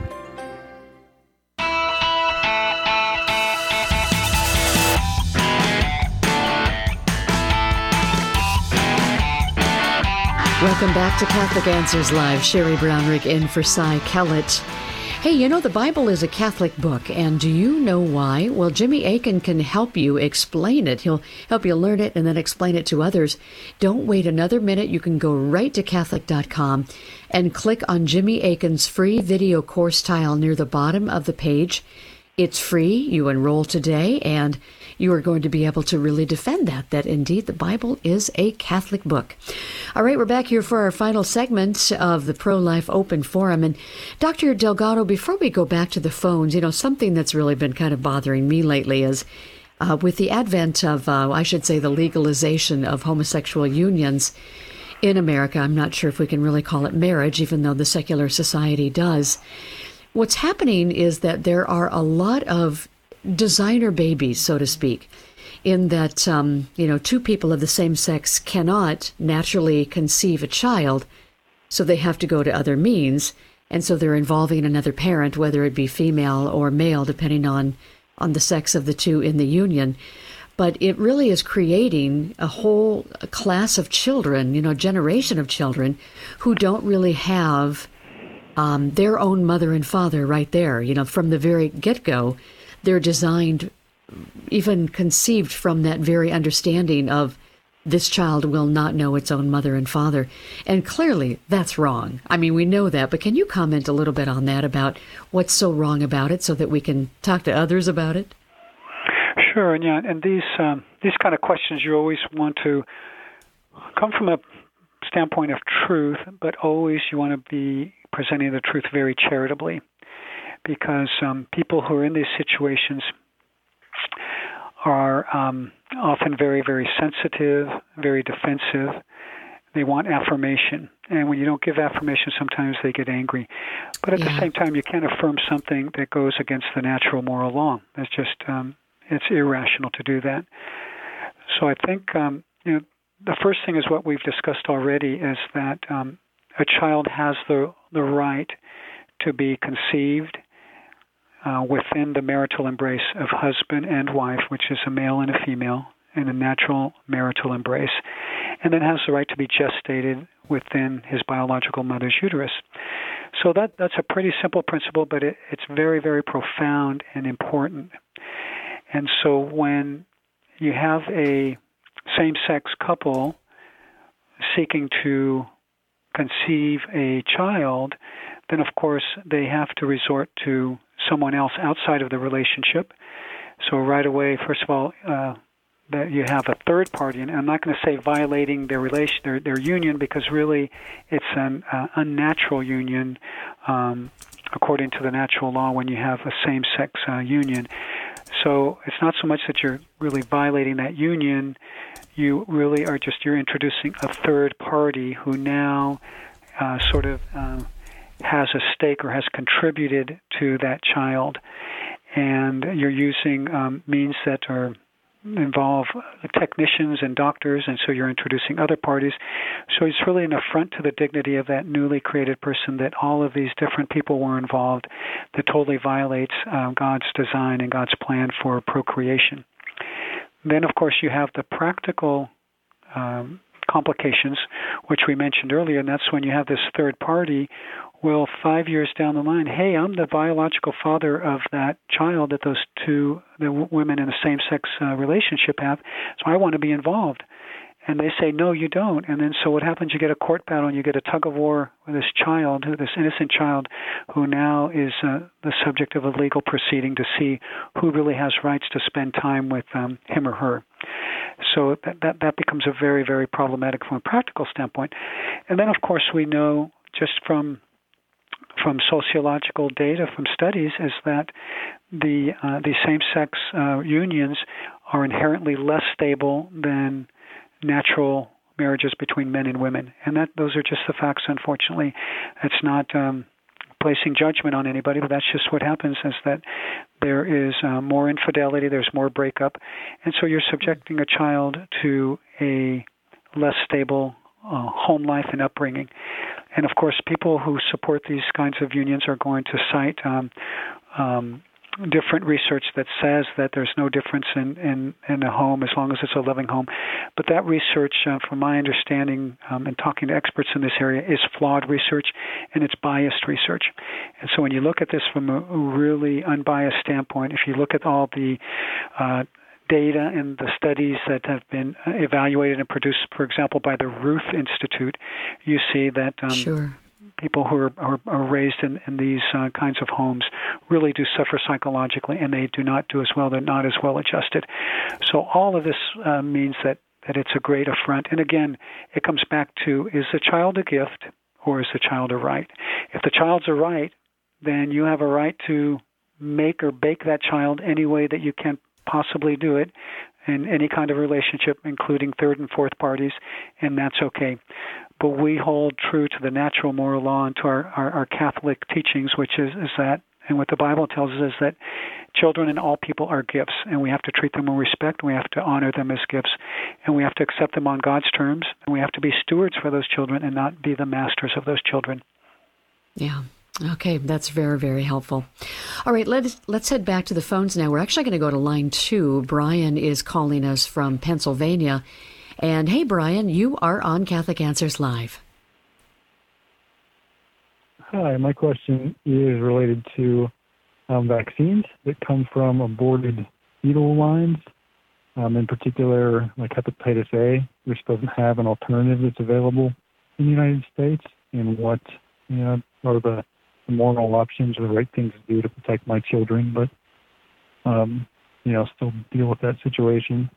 Welcome back to Catholic Answers Live. Sherry Brownrigg in for Cy Kellett. Hey, you know, the Bible is a Catholic book, and do you know why? Well, Jimmy Akin can help you explain it. He'll help you learn it and then explain it to others. Don't wait another minute. You can go right to Catholic dot com and click on Jimmy Akin's free video course tile near the bottom of the page. It's free. You enroll today, and you are going to be able to really defend that, that indeed the Bible is a Catholic book. All right, we're back here for our final segment of the Pro-Life Open Forum. And Doctor Delgado, before we go back to the phones, you know, something that's really been kind of bothering me lately is uh, with the advent of, uh, I should say, the legalization of homosexual unions in America. I'm not sure if we can really call it marriage, even though the secular society does. What's happening is that there are a lot of designer babies, so to speak, in that, um, you know, two people of the same sex cannot naturally conceive a child, so they have to go to other means, and so they're involving another parent, whether it be female or male, depending on, on the sex of the two in the union. But it really is creating a whole class of children, you know, generation of children who don't really have um, their own mother and father right there, you know, from the very get-go. They're designed, even conceived from that very understanding of this child will not know its own mother and father. And clearly, that's wrong. I mean, we know that, but can you comment a little bit on that, about what's so wrong about it, so that we can talk to others about it? Sure, and yeah, and these um, these kind of questions, you always want to come from a standpoint of truth, but always you want to be presenting the truth very charitably. Because um, people who are in these situations are um, often very, very sensitive, very defensive. They want affirmation. And when you don't give affirmation, sometimes they get angry. But at yeah. the same time, you can't affirm something that goes against the natural moral law. It's just, um, it's irrational to do that. So I think, um, you know, the first thing is what we've discussed already, is that um, a child has the the right to be conceived Uh, within the marital embrace of husband and wife, which is a male and a female, in a natural marital embrace, and then has the right to be gestated within his biological mother's uterus. So that that's a pretty simple principle, but it, it's very, very profound and important. And so when you have a same-sex couple seeking to conceive a child, then of course they have to resort to someone else outside of the relationship. So right away, first of all, uh, that you have a third party, and I'm not going to say violating their relation, their, their union, because really it's an uh, unnatural union um, according to the natural law when you have a same-sex uh, union. So it's not so much that you're really violating that union. You really are just, you're introducing a third party who now uh, sort of uh, has a stake or has contributed to that child. And you're using um, means that are involve technicians and doctors, and so you're introducing other parties. So it's really an affront to the dignity of that newly created person that all of these different people were involved, that totally violates uh, God's design and God's plan for procreation. Then, of course, you have the practical um, complications, which we mentioned earlier, and that's when you have this third party. Well, five years down the line, hey, I'm the biological father of that child that those two the w- women in the same-sex uh, relationship have, so I want to be involved. And they say, no, you don't. And then so what happens? You get a court battle, and you get a tug-of-war with this child, this innocent child, who now is uh, the subject of a legal proceeding to see who really has rights to spend time with um, him or her. So that, that, that becomes a very, very problematic from a practical standpoint. And then, of course, we know just from from sociological data, from studies, is that the uh, the same-sex uh, unions are inherently less stable than natural marriages between men and women. And that those are just the facts, unfortunately. It's not um, placing judgment on anybody, but that's just what happens, is that there is uh, more infidelity, there's more breakup, and so you're subjecting a child to a less stable uh, home life and upbringing. And of course, people who support these kinds of unions are going to cite um, um, different research that says that there's no difference in, in, in a home as long as it's a loving home. But that research, uh, from my understanding um, and talking to experts in this area, is flawed research, and it's biased research. And so when you look at this from a really unbiased standpoint, if you look at all the uh, data and the studies that have been evaluated and produced, for example, by the Ruth Institute, you see that um, sure. people who are, are, are raised in, in these uh, kinds of homes really do suffer psychologically, and they do not do as well. They're not as well adjusted. So all of this uh, means that, that it's a great affront. And again, it comes back to, is the child a gift or is the child a right? If the child's a right, then you have a right to make or bake that child any way that you can possibly do it in any kind of relationship, including third and fourth parties, and that's okay. But we hold true to the natural moral law and to our, our, our Catholic teachings, which is, is that, and what the Bible tells us is that children and all people are gifts, and we have to treat them with respect, and we have to honor them as gifts, and we have to accept them on God's terms, and we have to be stewards for those children and not be the masters of those children. Yeah. Okay, that's very, very helpful. All right, let's let's head back to the phones now. We're actually going to go to line two. Brian is calling us from Pennsylvania. And hey, Brian, you are on Catholic Answers Live. Hi, my question is related to um, vaccines that come from aborted fetal lines. Um, in particular, like hepatitis A, which doesn't have an alternative that's available in the United States, and what you know are the moral options or the right things to do to protect my children, but, um, you know, still deal with that situation.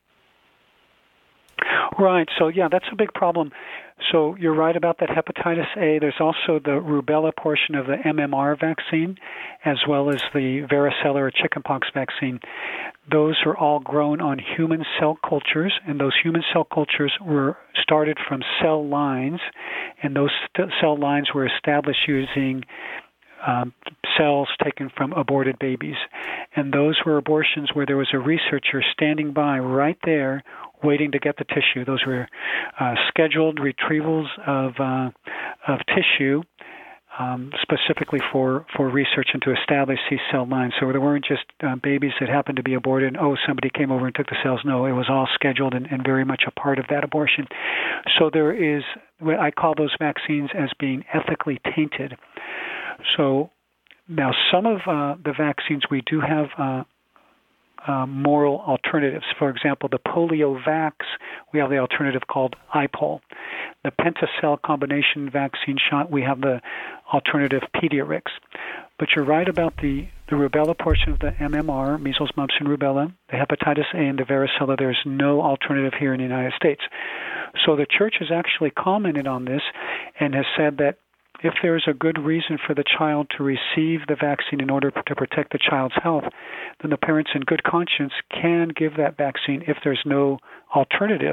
Right. So, yeah, that's a big problem. So you're right about that hepatitis A. There's also the rubella portion of the M M R vaccine, as well as the varicella or chickenpox vaccine. Those are all grown on human cell cultures, and those human cell cultures were started from cell lines, and those st- cell lines were established using Um, cells taken from aborted babies. And those were abortions where there was a researcher standing by right there waiting to get the tissue. Those were uh, scheduled retrievals of uh, of tissue um, specifically for, for research and to establish these cell lines. So there weren't just uh, babies that happened to be aborted and, oh, somebody came over and took the cells. No, it was all scheduled and, and very much a part of that abortion. So there is, I call those vaccines as being ethically tainted. So now some of uh, the vaccines, we do have uh, uh, moral alternatives. For example, the PolioVax, we have the alternative called I P O L. The Pentacell combination vaccine shot, we have the alternative Pediarix. But you're right about the, the rubella portion of the M M R, measles, mumps, and rubella, the hepatitis A and the varicella. There's no alternative here in the United States. So the Church has actually commented on this and has said that if there is a good reason for the child to receive the vaccine in order to protect the child's health, then the parents in good conscience can give that vaccine if there's no alternative.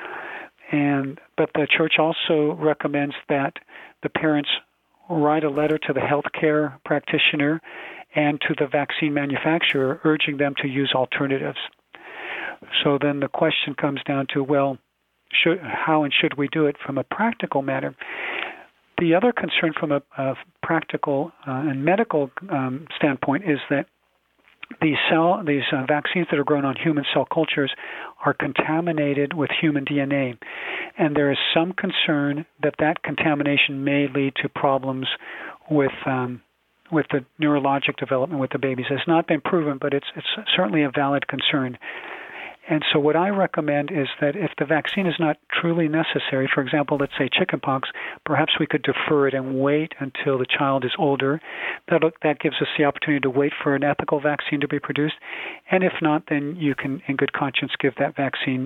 And but the Church also recommends that the parents write a letter to the healthcare practitioner and to the vaccine manufacturer urging them to use alternatives. So then the question comes down to, well, should, how and should we do it from a practical matter? The other concern from a, a practical uh, and medical um, standpoint is that these cell, these uh, vaccines that are grown on human cell cultures are contaminated with human D N A, and there is some concern that that contamination may lead to problems with um, with the neurologic development with the babies. It's not been proven, but it's it's certainly a valid concern. And so what I recommend is that if the vaccine is not truly necessary, for example, let's say chickenpox, perhaps we could defer it and wait until the child is older. That that gives us the opportunity to wait for an ethical vaccine to be produced. And if not, then you can, in good conscience, give that vaccine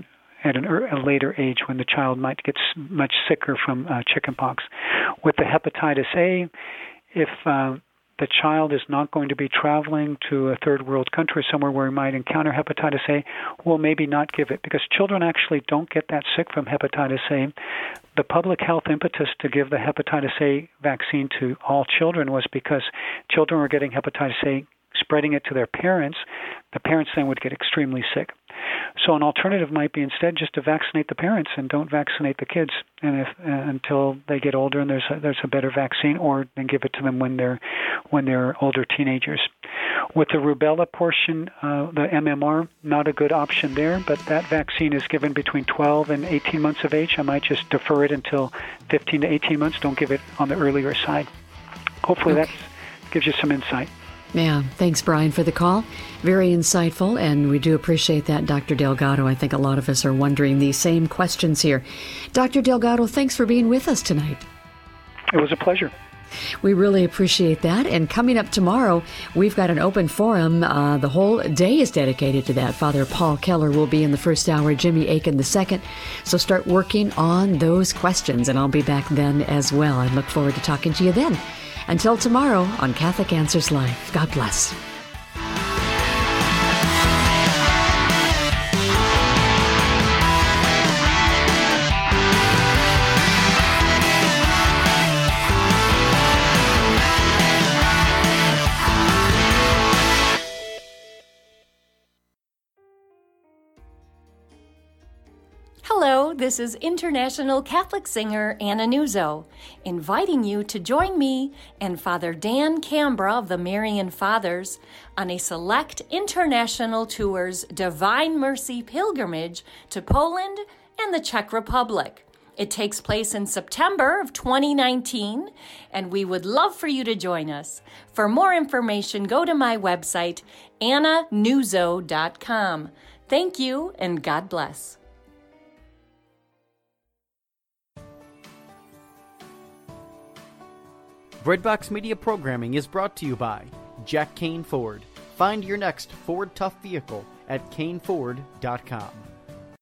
at an, a later age when the child might get much sicker from uh, chickenpox. With the hepatitis A, if uh, the child is not going to be traveling to a third world country, somewhere where we might encounter hepatitis A, we'll maybe not give it, because children actually don't get that sick from hepatitis A. The public health impetus to give the hepatitis A vaccine to all children was because children were getting hepatitis A, spreading it to their parents. The parents then would get extremely sick. So an alternative might be instead just to vaccinate the parents and don't vaccinate the kids, and if uh, until they get older and there's a, there's a better vaccine, or then give it to them when they're when they're older teenagers. With the rubella portion, uh, the M M R, not a good option there, but that vaccine is given between twelve and eighteen months of age. I might just defer it until fifteen to eighteen months. Don't give it on the earlier side. Hopefully okay. that gives you some insight. Yeah, thanks, Brian, for the call. Very insightful, and we do appreciate that, Doctor Delgado. I think a lot of us are wondering these same questions here. Doctor Delgado, thanks for being with us tonight. It was a pleasure. We really appreciate that. And coming up tomorrow, we've got an open forum. Uh, the whole day is dedicated to that. Father Paul Keller will be in the first hour, Jimmy Akin the second. So start working on those questions, and I'll be back then as well. I look forward to talking to you then. Until tomorrow on Catholic Answers Live. God bless. Hello, this is international Catholic singer Anna Nuzzo, inviting you to join me and Father Dan Cambra of the Marian Fathers on a select international tour's Divine Mercy pilgrimage to Poland and the Czech Republic. It takes place in September of twenty nineteen, and we would love for you to join us. For more information, go to my website, anna nuzzo dot com. Thank you, and God bless. Breadbox Media programming is brought to you by Jack Kane Ford. Find your next Ford Tough vehicle at kane ford dot com.